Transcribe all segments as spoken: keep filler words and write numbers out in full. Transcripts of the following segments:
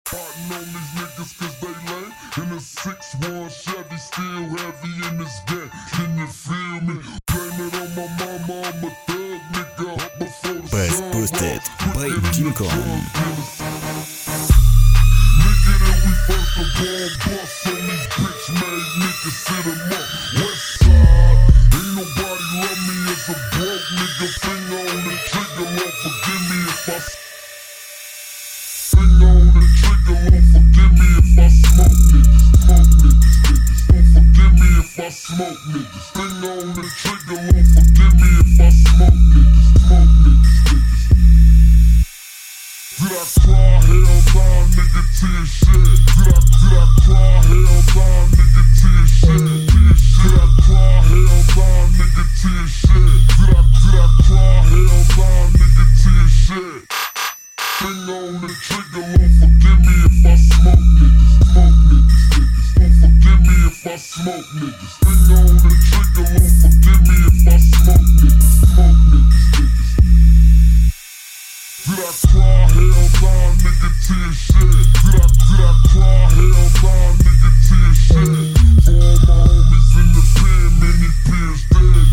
Farting on these niggas cause they lame. In a six one Chevy, still heavy in this game. Can you feel me? Blame it on my mama, I'm a thug nigga. Up before the Best sun Boosted rise. by Put it in King the Kong. drug dealers. Nigga, then we first of all bust on these bitch made niggas, sit 'em up. West side, ain't nobody love me as a broke nigga. Finger on the trigger, Lord forgive me if I Finger on the trigger, Lord forgive me if I smoke niggas, smoke niggas, niggas. Lord forgive me if I smoke niggas. Finger on the trigger, Lord forgive me if I smoke niggas, smoke niggas, niggas. Did I cry? Hell nah, nigga, to your shit. Did I, did I cry? Hell nah, nigga, to your shit. To your shit. Did I cry? Hell nah, nigga, to your shit. Did I, did I cry? Hell nah, nigga, to your shit. Finger on the trigger, Lord forgive me if I smoke niggas, smoke niggas, niggas. Lord forgive me if I smoke niggas. Finger on the trigger, Lord forgive me if I smoke niggas, smoke niggas, niggas. Did I cry? Hell nah, nigga, to your shit. Did I, did I cry? Hell nah, nigga, to your shit. For all my homies in the pen, many peers dead.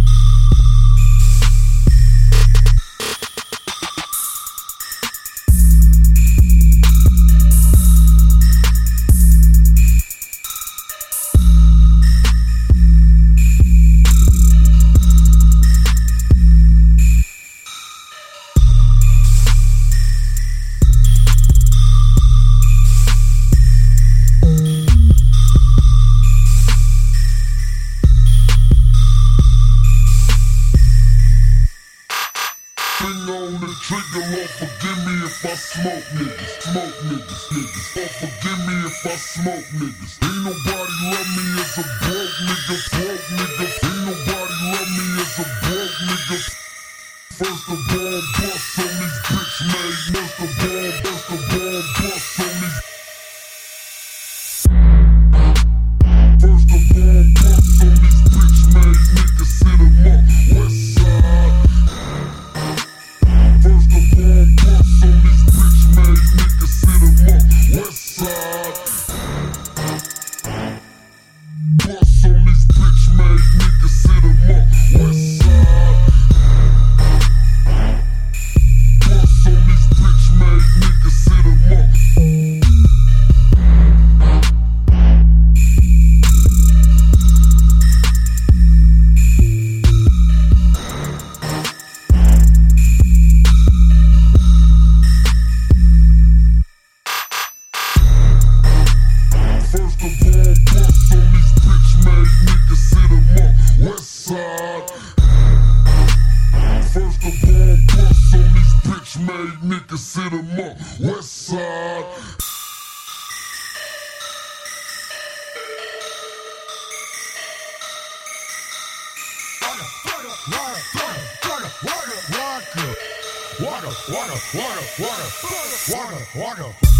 Finger on the trigger, Lord forgive me if I smoke niggas, smoke niggas, niggas. Lord forgive me if I smoke niggas. Ain't nobody love me as a broke nigga, broke nigga. Ain't nobody love me as a broke nigga. First of all, bust on these bitch made. First of all, first of all, bust on these. First of all, bust on these bitch made niggas, sit 'em up. West side. First of all, bust on these bitch made niggas, sit 'em up. West side. Bust on these bitch made niggas, sit 'em up. West side. Bust on these bitch made niggas, sit 'em up. First of all, bust on these bitch made niggas, sit 'em up. West side. First of all, bust on these bitch made niggas, sit 'em up. West side. Water, water, water, water, water, water, water, water, water, water, water, water, water.